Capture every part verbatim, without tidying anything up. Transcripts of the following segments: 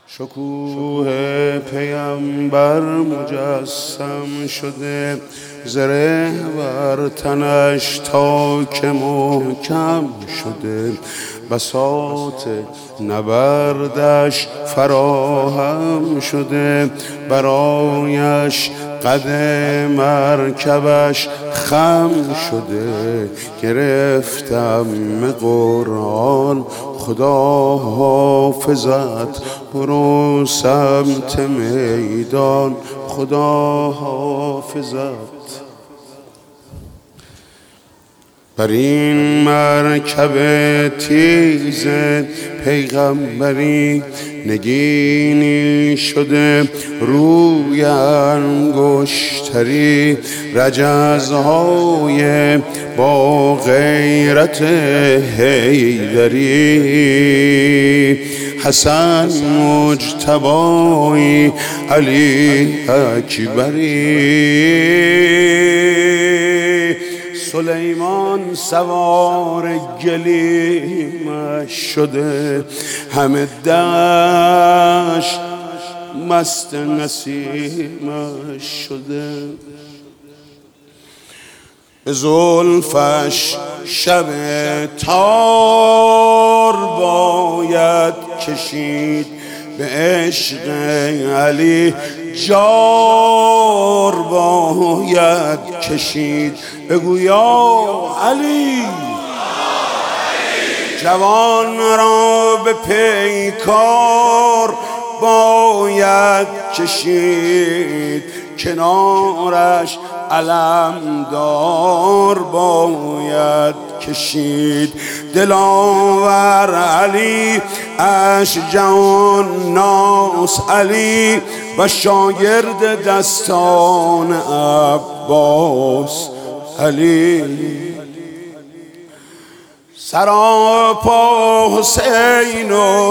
شکوه پیامبر مجسم شده، زره بر تنش تا که محکم شده، بساط نبردش فراهم شده، برایش قد مرکبش خم شده. گرفتم قرآن خدا حافظت، برو سمت میدان خدا حافظت. بر این مرکب تیز پیغمبری نگینی شده، روی انگشتری رجزهای با غیرت حیدری. حسن مجتبی علی اکبری، سلیمان سوار گلیمش شده، همه دشت مست نسیمش شده. به زلفش شب تار باید کشید، به عشق علی جار باید کشید. بگو یا علی جوان را به پیکار باید کشید، کنارش علمدار باید کشید. دلاور علی اشجعان ناس علی و شاگرد دستان عباس علی. سراپا حسین و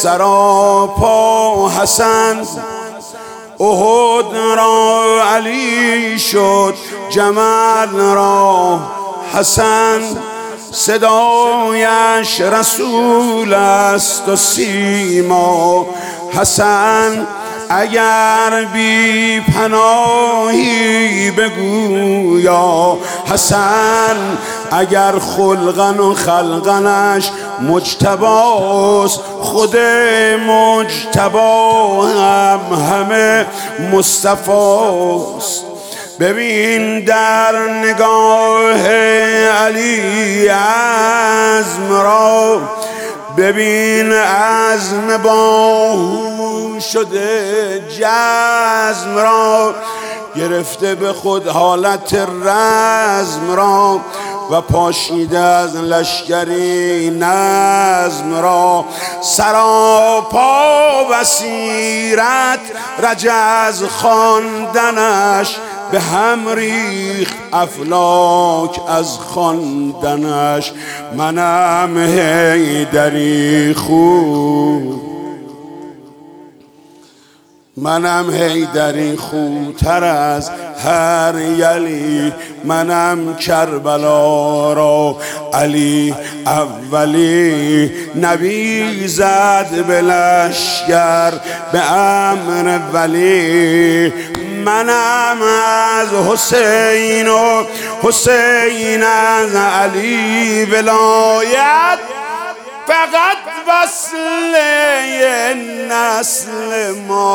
سراپا حسن، احد را علی شد جمل را حسن. صدایش رسول است و سیما حسن. اگر بی پناهی بگو یا حسن، اگر خلقن و خلقنش مجتباست، خود مجتبا هم همه مصطفاست. ببین در نگاه علی عزم را، ببین عزم باهو شده جزم را، گرفته به خود حالت رزم را و پاشیده از لشکری نظم را. سراپا بصیرت رجز خواندنش، به هم ریخت افلاک از خواندنش. منم حیدری خوب، منم حیدری خوبتر از هر یلی، منم کربلا را علی اولی. نبی زد به لشکر به امر ولی، منم از حسین و حسین از علی. ولایت فقط وصله نسل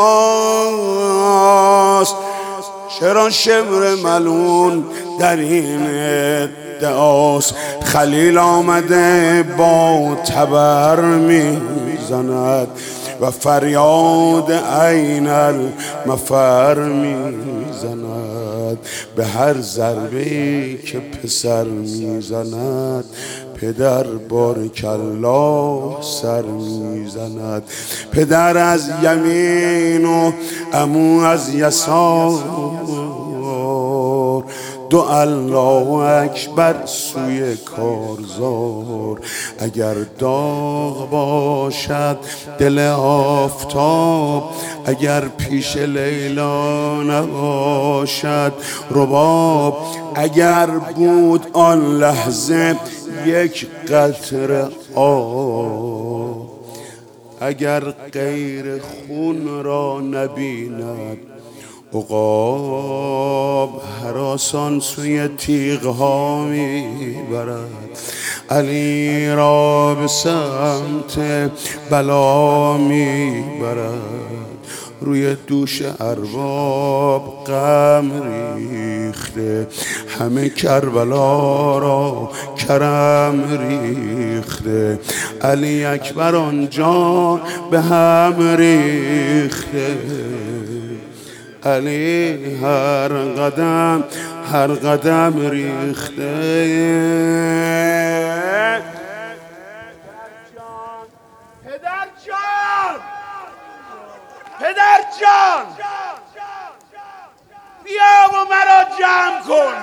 ماست، چرا شبر ملون در این ادعاست. خلیل آمده با تبر میزند و فریاد عین المفر میزند. به هر ضربه‌ای که پسر میزند، پدر بارکالله سر میزند. پدر از یمین و عمو از یسار، دو الله اکبر سوی کارزار. اگر داغ باشد دل آفتاب، اگر پیش لیلا نباشد رباب، اگر بود آن لحظه یک قطره آب، اگر غیر خون را نبیند. عقاب هراسان سوی تیغها میبرد، علی را به سمت بلا میبرد. روی دوش ارباب غم ریخته، همه کربلا را کرم ریخته. علی اکبر آنجا به هم ریخته. علی هر قدم هر قدم ریخته. پدر جان، پدر جان، بیا و مرا جمع کن.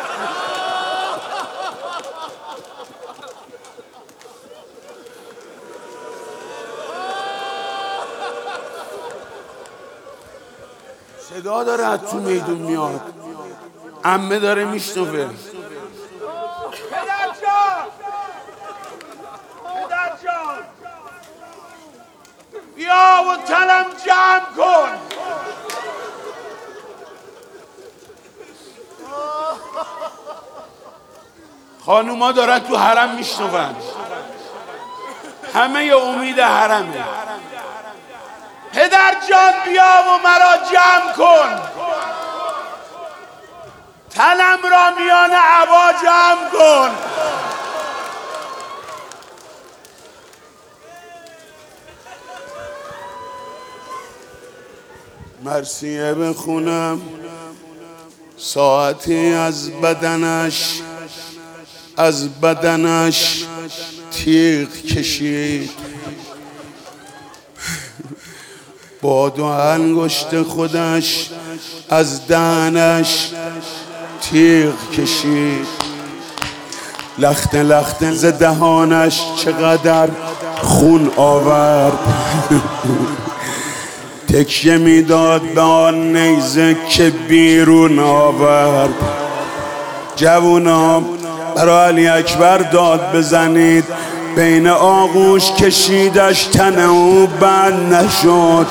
صدا داره از تو میدون میاد، عمه داره میشنوه. پدر جان، پدر جان، بیا و تنم جمع کن. خانوما دارن تو حرم میشنون، همه ی امید حرمه. پدر جان بیا و مرا جمع کن، تنم را میان عبا جمع کن. مرثیه بخونم، ساعتی از بدنش از بدنش تیغ کشید، با دو انگشت خودش از دهنش تیغ کشید. لخت لخت ز دهانش چقدر خون آورد. تکیه میداد به آن نیزه که بیرون آورد. جوونا برای علی اکبر داد بزنید، بین آغوش کشیدش تن او بند نشد.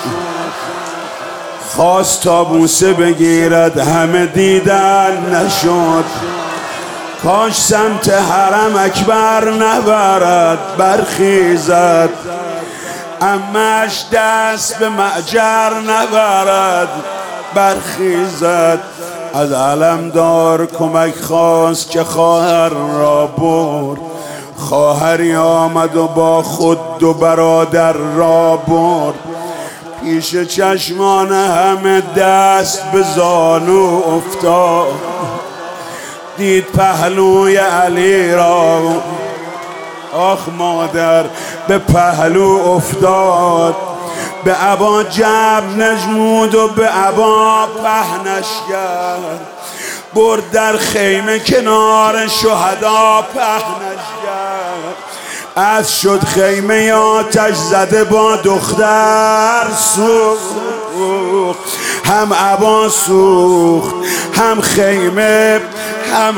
خواست تا بوسه بگیرد همه دیدن نشد. کاش سمت حرم اکبر نبرد برخیزد، امش دست به معجر نبرد برخیزد. از علمدار کمک خواست که خواهر را برد، خواهری آمد و با خود دو برادر را برد. پیش چشمان همه دست به زانو افتاد، دید پهلوی علی را. آخ مادر به پهلو افتاد، به عبا جب نجمود و به عبا پهنش کرد. برد در خیمه کنار شهدا پهنش کرد. از شد خیمه آتش زده با دختر سوخت. هم عبا سوخت هم خیمه هم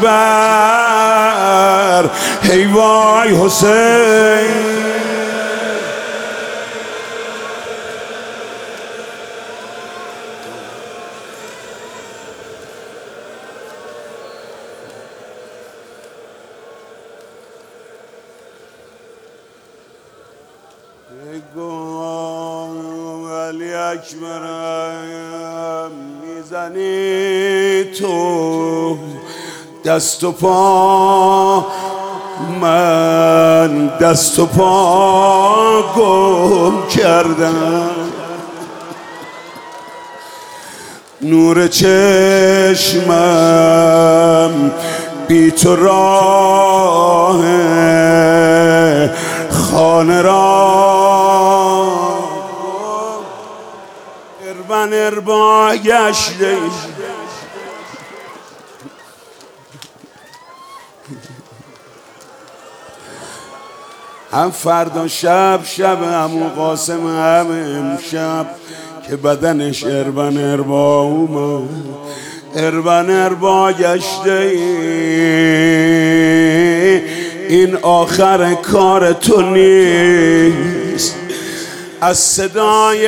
اکبر. هی وای حسین، علی اکبرم میزنی تو دست و پا، من دست و پا گم کردم. نور چشمم بی تو راه خانه را اربن اربا گشته. هم فردا شب شب عمو قاسم هم امشب که بدنش اربن اربا اومد، اربن اربا گشته. این آخر کار تو نیست، از صدای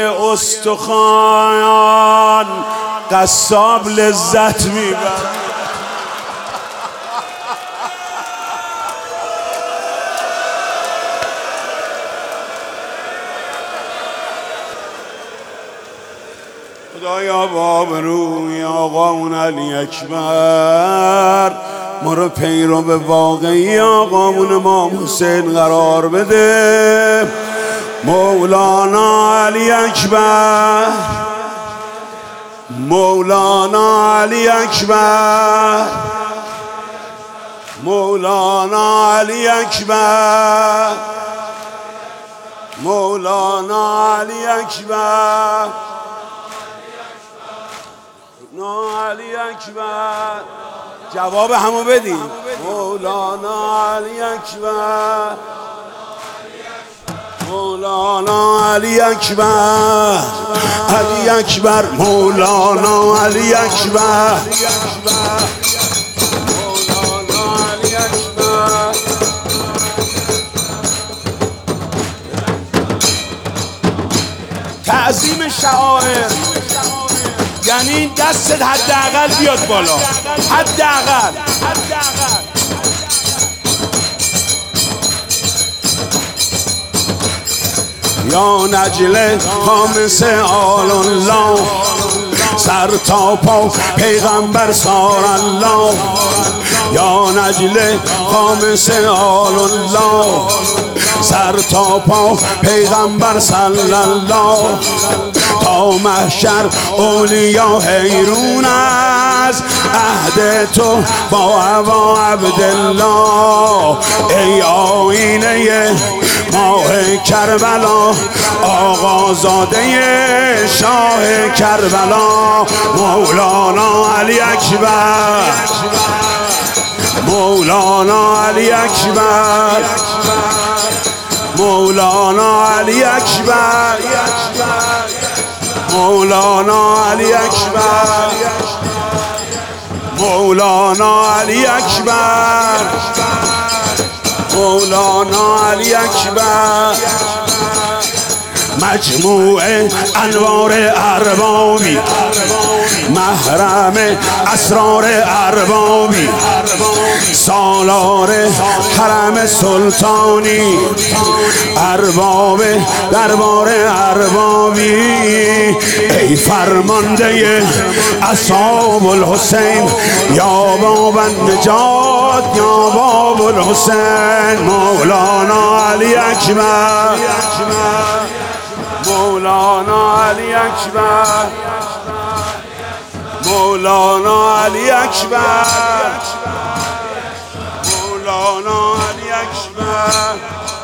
استخوان قصاب لذت میبرد. خدایا باب روی آقامون علی اکبر ما رو پیرو به واقعی آقامون امام حسین قرار بده. مولانا علی اکبر، مولانا علی اکبر، مولانا علی اکبر، مولانا علی اکبر، مولانا علی اکبر. جواب همو بدیم. مولانا علی اکبر، مولانا علی اکبر، علی اکبر، مولانا علی اکبر، مولانا علی اکبر. تعظیم شعائر یعنی دستت حداقل بیاد بالا، حداقل حداقل. یا نجل خامس آل الله، سر تا پا پیغمبر سار الله. یا نجل خامس آل الله، سر تا پا پیغمبر صلی الله. تا محشر اولیا حیرون از عهد تو با هوا عبدالله. ای آینه ماه کربلا، آقازاده شاه کربلا. مولانا علی اکبر، مولانا علی اکبر، مولانا علی اکبر، مولانا علی اکبر، مولانا علی اکبر، مولانا علی اکبر. مجموع انوار اربابی، محرم اسرار اربابی، سالار حرم سلطانی، ارباب دربار اربابی. ای فرمانده اصحاب الحسین، یا باب النجات، یا باب الحسین. مولانا علی اکبر، مولانا علی اکبر، مولانا علی اکبر، مولانا علی اکبر.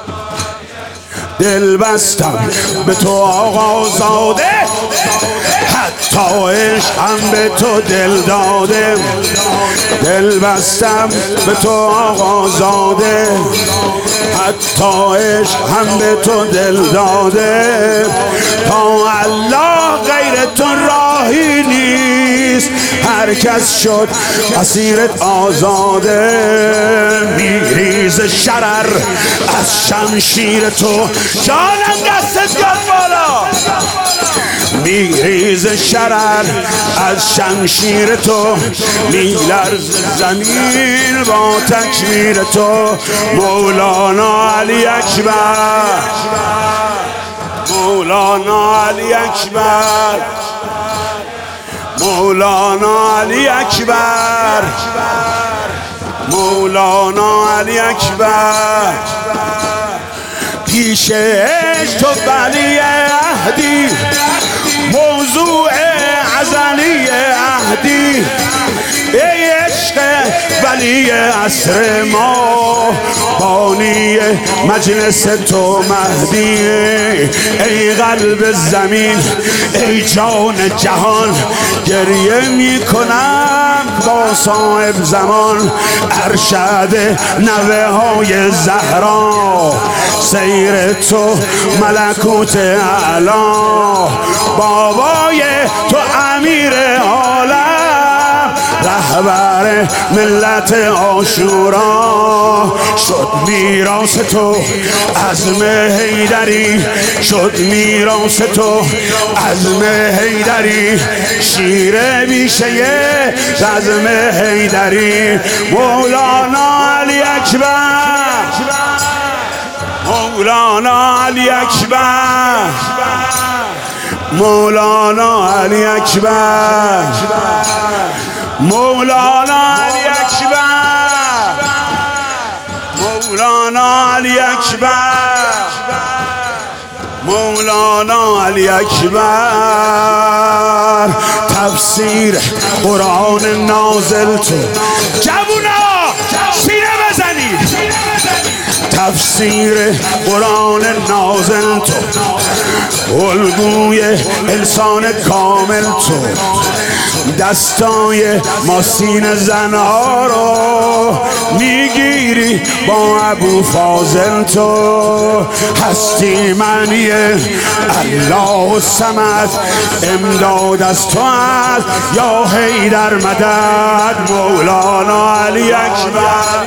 دل بستم به تو آقازاده، حتی عشقم به تو دل داده. دل بستم به تو آقازاده، حتی عشق هم به تو دل داده. تا الله غیر تو راهی نیست، هر کس شد اسیرت آزاده. میریز شرر از شمشیر تو، جانم دستت بیاد بالا. میریز شرر از شمشیر تو، میلرز زمین با تکبیر تو. مولانا علی اکبر، مولانا علی اکبر، مولانا علی اکبر، مولانا علی اکبر. پیش عشق تو ولی عهدی، موضوع ازلی عهدی. ای عشق ولی عصر ما، بانی مجلس تو مهدی. ای قلب زمین، ای جان جهان، گریه می کنم با صاحب زمان. ارشد نوه های زهرا، سیر تو ملکوت اعلا. بابای تو امیر عالم، رهبر زهر ملت عاشورا شد میراث تو عزم حیدری شد میراث تو عزم حیدری شیر بیشه عزم حیدری مولانا علی اکبر مولانا علی اکبر مولانا علی اکبر مولانا علی اکبر مولانا علی اکبر مولانا علی اکبر تفسیر قرآن نازل تو جوونا سینه بزنید تفسیر قرآن نازل تو الگوی انسان کامل تو دستای ماسین زنها رو میگیری با ابو فاضل تو هستی معنی الله الصمد امداد از تو است یا حیدر مدد مولانا علی اکبر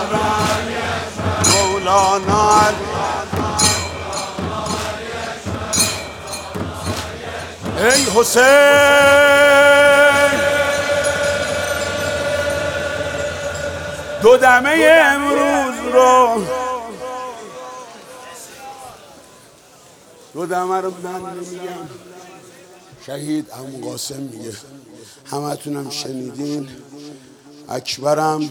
مولانا علی ای حسین دو دمه امروز رو دو دمه رو من نمیگم شهید عمو قاسم میگه همه تونم شنیدین اکبرم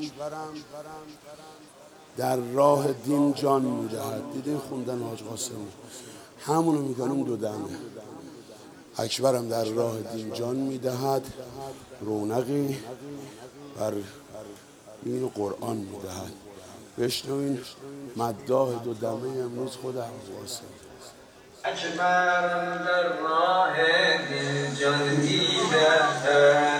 در راه دین جان میدهد دیدین خوندن حاج قاسم همونو میکنیم دو دمه اکبرم در راه دین جان میدهد رونقی بر این قرآن میدهد بشنوین مداح دو دمه امروز خود عمو قاسم اکبرم در راه دین جان میدهد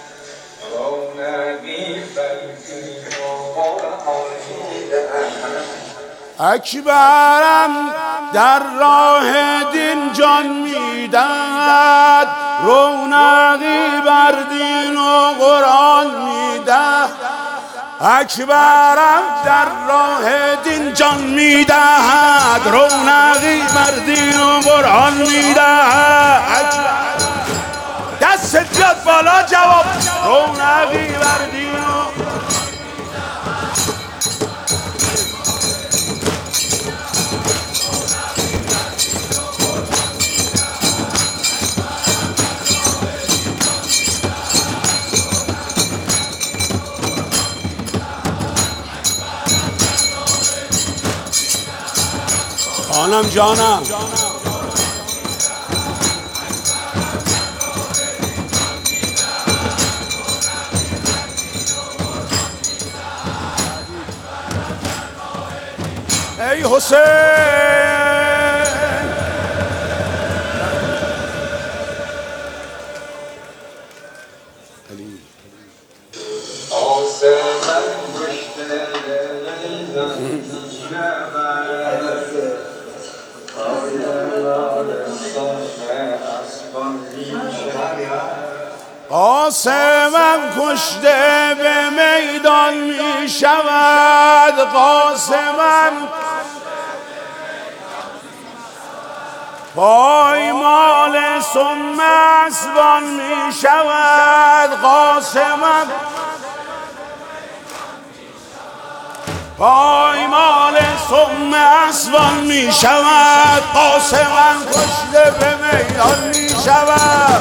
رونقی بر این قرآن میدهد اکبرم در راه دین جان میدهد رونقی بر دین و قرآن میدهد اکبرم در راه دین جان میدهد رونقی بر دین و قرآن میدهد دست بیاد بالا جواب رونقی بر دین و جانم جانم ای حسین علی قاسمم کشته به میدان می شود قاسمم پایمال سم اسبان می شود قاسمم پایمال سم اسبان می شود قاسمم کشته به میدان می شود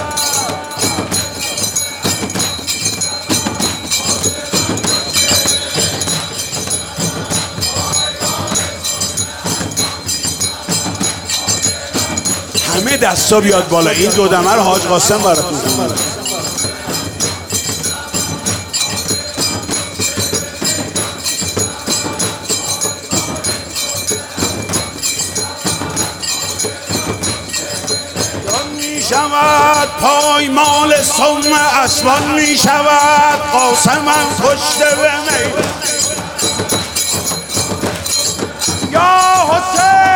همه دستا بیاد بالا این دو دمه رو حاج قاسم براتون خونده می شود پایمال سم اسبان می شود قاسمم کشته به میدان یا حسین